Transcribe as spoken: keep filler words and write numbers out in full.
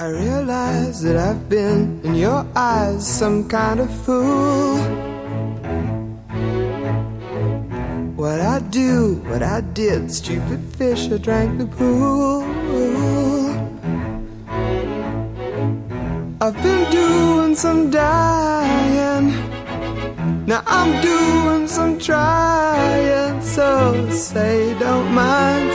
I realize that I've been in your eyes some kind of fool. What I do, what I did, stupid fish, I drank the pool. I've been doing some dying, now I'm doing some trying. So say don't mind